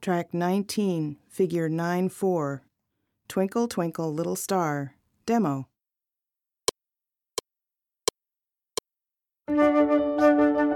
Track 19, Figure 9-4, Twinkle, Twinkle, Little Star, Demo.